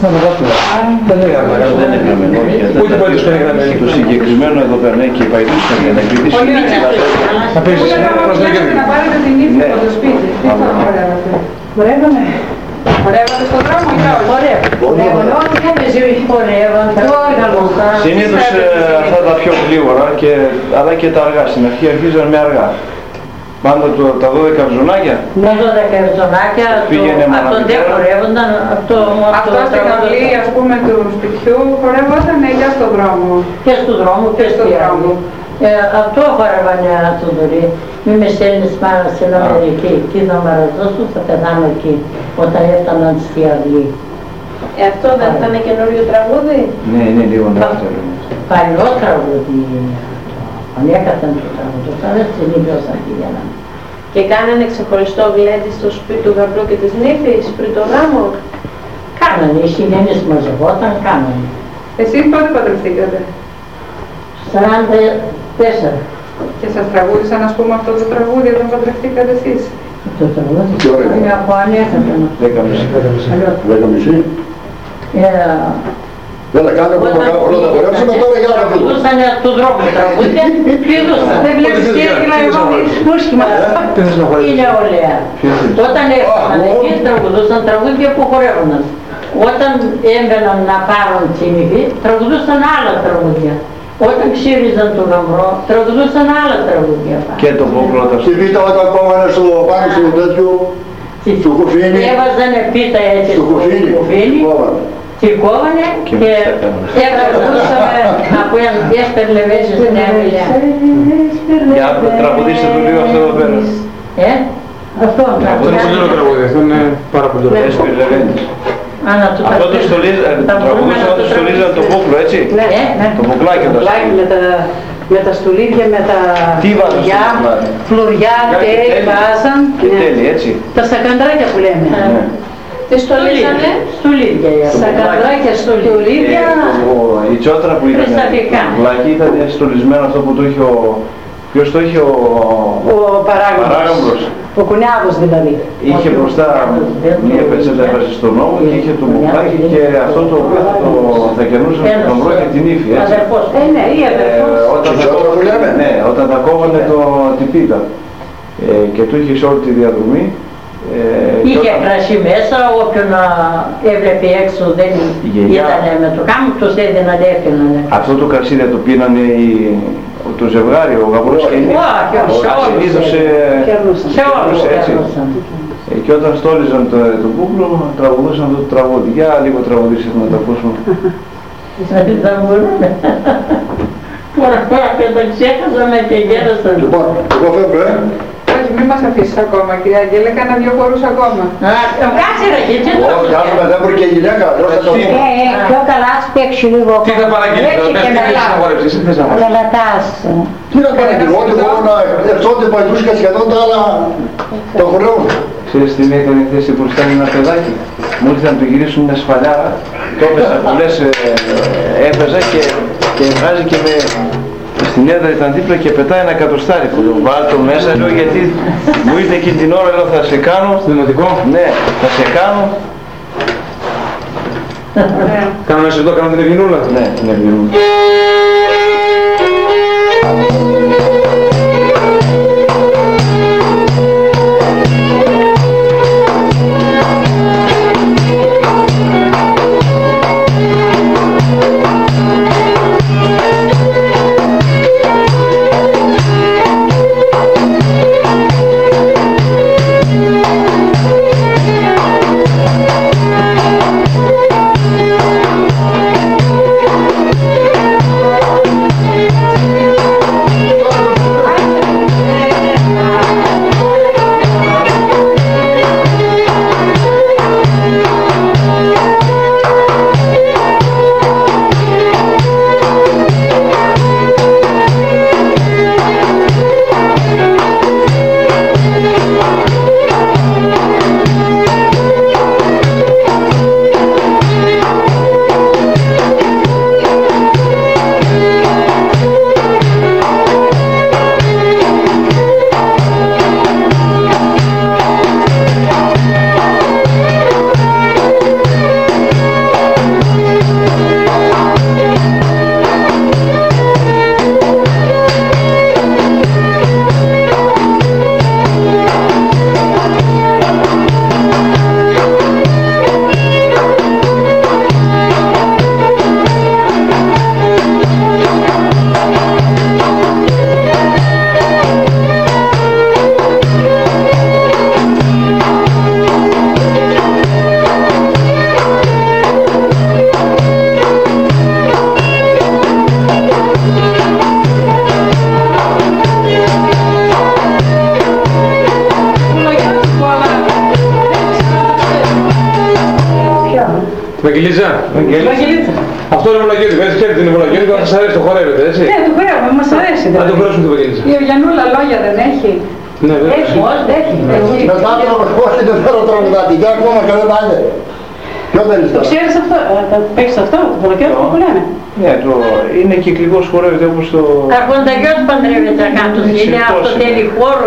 Δεν είναι γραμμένο. Ούτε πόντως δεν είναι γραμμένο. Το συγκεκριμένο εδώ πέρα και η παϊδούσια για να κρυβήσει. Να παίζεις προς το γύρω. Να πάρετε την ύφη από το σπίτι. Τι θα χορεύατε? Χορεύαμε. Χορεύατε στον δρόμο ή όχι? Χορεύαμε. Όχι, δεν με ζωή χορεύαμε. Συνήθως αυτά τα πιο γλίγορα, αλλά και τα αργά. Στην αρχή αρχίζαν με αργά. Πάντα τα 12 βζονάκια. Με 12 βζονάκια, αυτό δεν χορεύονταν. Αυτό στην αυλή, ας πούμε, του σπιτιού χορεύονταν και στον δρόμο. Και στον δρόμο και στον δρόμο. Αυτό χορεύανε το δωρή. Μη με στέλνεις πάνω στην Αμερική. Εκεί θα μαραζώσουν, θα πεθάνω εκεί, όταν έφταναν στη αυλή. Αυτό δεν ήταν καινούριο τραγούδι? Ναι, είναι λίγο δεύτερο. Παλιό τραγούδι είναι. Ανέκαθεν το τραγούδι, τώρα στην ίδιος αρχηγένα. Και κάνανε ξεχωριστό γλέντι στο σπίτι του γαμπρού και της νύφης πριν το γάμο? Κάνανε, οι συγγενείς μαζευόταν, κάνανε. Εσείς πότε παντρευτήκατε? 44. Και σας τραγούδισαν, ας πούμε, αυτό το τραγούδι όταν παντρευτήκατε εσείς? Το τραγούδι, μια από ανέκαθεν. 10.30. Δεν τα κάνουμε πρώτα χορέψουμε τώρα για να δούμε. Τραγουδούσανε του δρόμου τραγούδια, πηδούσαν. Δεν βλέπεις και έκλα εγώ μουσχημα. Η νεολαία. Όταν έφταναν εκεί τραγουδούσαν τραγούδια που χορεύονταν. Όταν έμπαιναν να πάρουν την υφή, τραγουδούσαν άλλα τραγούδια. Όταν ξύριζαν τον γαμπρό, τραγουδούσαν άλλα τραγούδια. Και το πόκροτο. Στη β' όταν κόμμανε στο πάνω στο τέτοιο, στο κουφίνι. Έβαζανε πίτα έτσι στο κουφίνι. Τη κόβανε και τραγουδούσαμε από έναν έσπερνε μέσα στην έμιλια. Για τραγουδίστε το λίγο αυτό εδώ πέρα. Αυτό είναι πολύ ωραίο τραγούδι, αυτό είναι πάρα πολύ ωραίο. Αυτό το τραγουδούσαν το στολίζαν το πόκλο, έτσι? Το ποκλάκι το με τα στουλίδια, με τα φλουριά, τέλη, βάζαν. Και τέλη, έτσι. Τα σακαντράκια που λέμε. Τι στολίζανε? Στολίδια. Σακαντράκια, στολίδια. Η τσότρα που ήταν το ποκλάκι ήταν στολισμένο αυτό που το είχε ο... Ποιος το είχε ο Παράγαμπρος. Ο Κουνιάδος δηλαδή. Είχε μπροστά μία πετσέτα έβαζε στον νόμο και είχε το ποκλάκι και αυτό το οποίο θα κερνούσε τον γαμπρό και την ύφη, έτσι. Ναι, ή αδερφός. Όταν τα κόβανε την πίτα και του είχε σε όλη τη διαδρομή. Είχε κρασί μέσα, όποιον έβλεπε έξω δεν ήταν με το κάμπο, τους έδιναν έφυγαν. Αυτό το κρασί δεν το πίνανε το ζευγάρι, ο γαμπρός και η νύφη. Συνήθως κερνούσε έτσι. Και όταν στόλιζαν το κούκλο, τραγουδούσαν το τραγούδι. Για λίγο τραγουδίσετε να το ακούσουμε. Δεν θα μπορούμε. Τώρα και το ξέχασαμε και γέρασαν. Λοιπόν, εγώ φεύγω, Όχι, μην μας αφήσεις ακόμα, κυρία Αγγέλα, κάνα δυο χορούς ακόμα. Κάτσε ρε, γιατί όχι, άμα δεν μπορεί και η γυναίκα, Πιο καλά σου παίξει λίγο. Τι θα παραγγείλεις, δεν θες να χορέψεις, τι θες να χορέψεις. Λαλατάς. Τι να παραγγείλω, ότι μπορώ να ευθόνται παϊδούσια σχεδόν τα άλλα τα χορεύουν. Ξέρεις τι έκανε η θέση που στέλνει ένα παιδάκι. Μόλις να του γυρίσουν μια σφαλιάρα, το έπαιζα που λες έπαιζα και βγάζει και με... Στην έδρα ήταν δίπλα και πετάει ένα εκατοστάρικο. Βάλ' το μέσα, λέω, γιατί μου ήρθε εκεί την ώρα, λέω, θα σε κάνω. Στο δημοτικό. Ναι, θα σε κάνω. Κάναμε σε εδώ, κάναμε την Ευγενούλα. Ναι, την Ευγενούλα. Βαγγελίτσα. Βαγγελίτσα. Αυτό είναι Βουλαγιώτη. Έτσι ξέρετε την Βουλαγιώτη, όταν σας αρέσει το χορεύετε, έτσι. Ναι, το χορεύουμε, μας αρέσει. Να το χορεύσουμε τη Βαγγελίτσα. Η Ευγενούλα λόγια δεν έχει. Ναι, βέβαια. Έχει, έχει. Μετά όχι δεν θέλω τραγουδάτη, για ακόμα και δεν πάνε. Ποιο θέλεις Το τώρα? ξέρεις αυτό, το παίξεις αυτό, το Βολοκαίρι που λένε. Ναι, είναι κυκλικός χορεύεται όπως το... Αρχονταγιός παντρεύεται κάτω, είναι αυτοτέλει χώρο.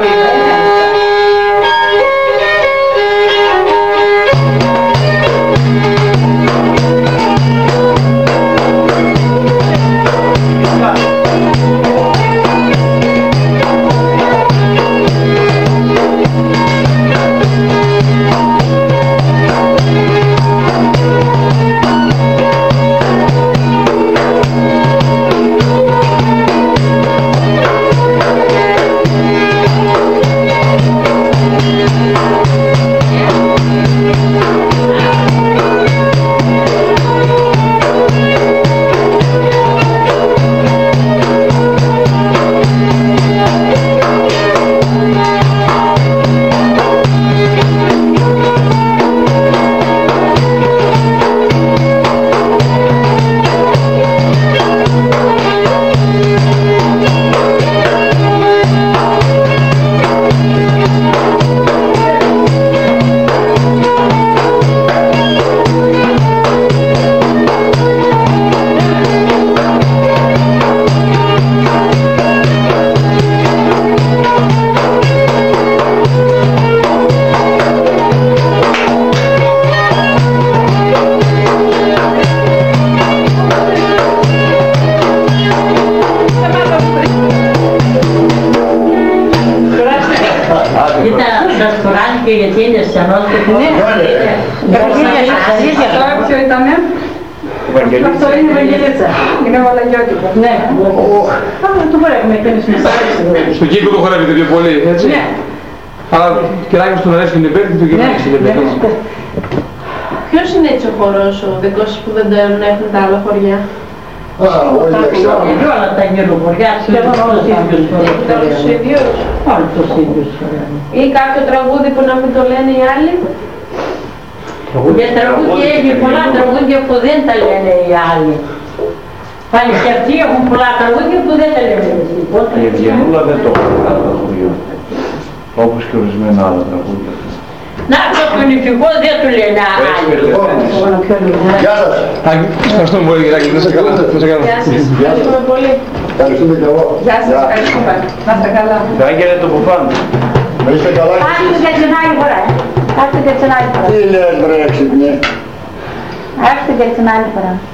Γιατί είναι στενός και πολύ. Αυτό ποιο ήταν? Αυτό είναι η Βαγγελίτσα. Είναι Βολαγιώτικο. Ναι. Το χορεύουμε και εμείς μας αρέσει. Στο κύκλο το χορεύετε πιο πολύ, έτσι. Ναι. Αλλά κεράκι στον αρέσει την υπέρ και το γυρνάει στην υπέρ. Ποιος είναι έτσι ο χορός, ο δικός που δεν τον έχουν τα άλλα χωριά? Είναι όλα τα γεροχωριά, σχεδόν όλους τους ίδιους. Όλοι τους ίδιους. Ή κάποιο τραγούδι που να μην το λένε οι άλλοι? Για τραγούδια έχει πολλά τραγούδια που δεν τα λένε οι άλλοι. Πάλι και αυτοί έχουν πολλά τραγούδια που δεν τα λένε εσύ. Η Ευγενούλα δεν το έχουν τα χωριό. Όπως και ορισμένα άλλα τραγούδια. Να, το νηφικό δεν του λένε άλλοι. Γεια σας. Ευχαριστούμε πολύ, Γεράκη. Να σε καλά. Γεια σας. Ευχαριστούμε πολύ. Ευχαριστούμε και εγώ. Γεια σας, ευχαριστούμε. Να είστε καλά. Θα έγινε το που πάνω. Να είστε καλά. Άκου και την άλλη φορά. Άκου και την άλλη φορά. Τι λες βρε έξυπνε. Άκου και την άλλη φορά.